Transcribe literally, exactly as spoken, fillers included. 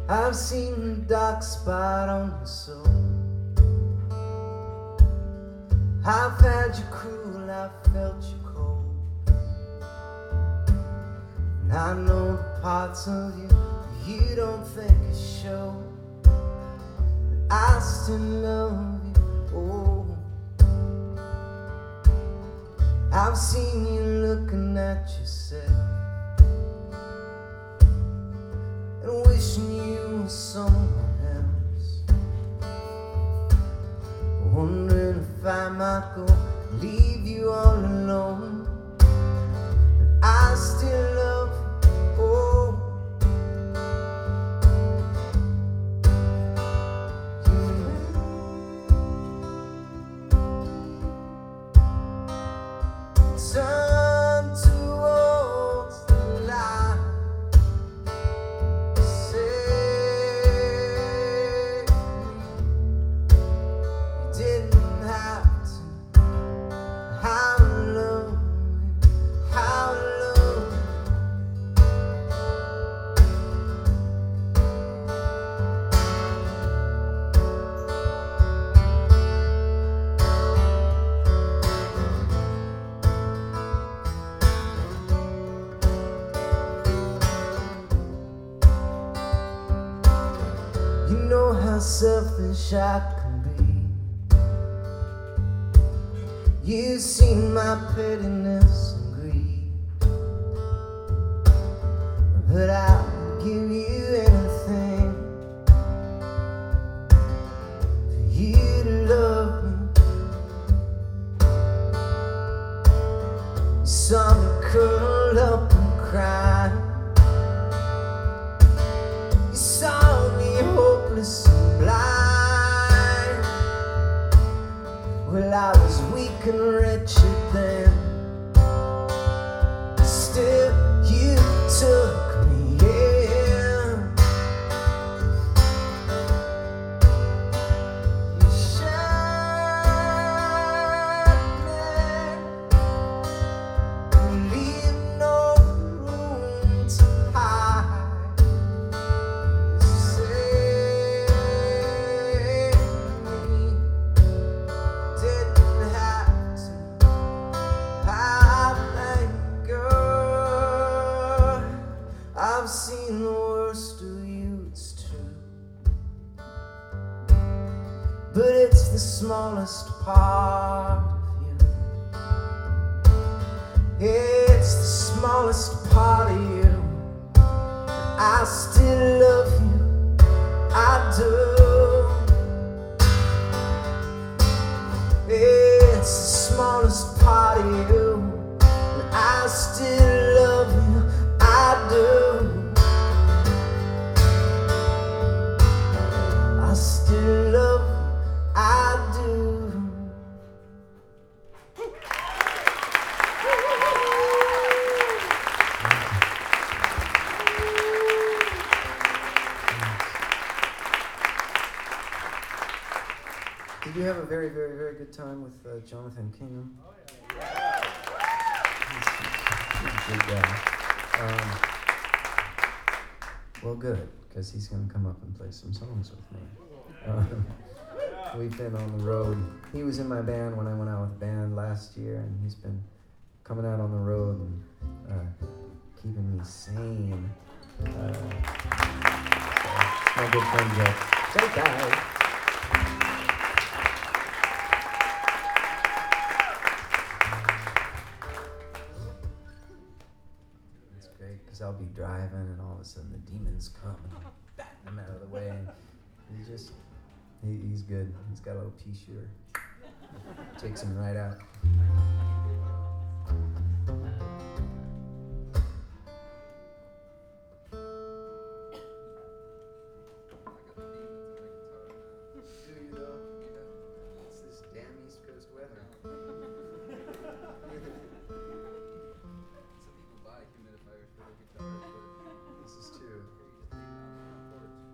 I've seen a dark spot on your soul. I've had you cruel, I've felt you cold. And I know the parts of you you don't think it show, but I still love you. Oh, I've seen you looking at yourself and wishing you were someone else, wondering if I might go leave you all alone. But I still love you. Oh, turn towards the light, save me. You didn't have to. How to love you, how to love you know how selfish I can be. You've seen my pettiness and greed, but I'll give you anything for you to love me. You saw me curled up and crying. You saw me hopeless and blind. Well, I was weak and wretched then. Still, you took me in. You shined and leave no room to hide. You saved me. Didn't have to. I thank God. I've seen the worst of you, it's true, but it's the smallest part of you. It's the smallest part of you. I still love you, I do. It's the smallest part of you, and I still love you, I do. I still love you, I do. Did you have a very, very, very good time with uh, Jonathan Kingham? Oh, yeah. He's a good guy. Um, well, good, because he's going to come up and play some songs with me. Um, we've been on the road. He was in my band when I went out with the band last year, and he's been coming out on the road and uh, keeping me sane. Uh, so, my good friend Jeff. Say bye. Because I'll be driving and all of a sudden the demons come and I'm batting them out of the way. And he's just, he, he's good. He's got a little pea shooter. Takes him right out.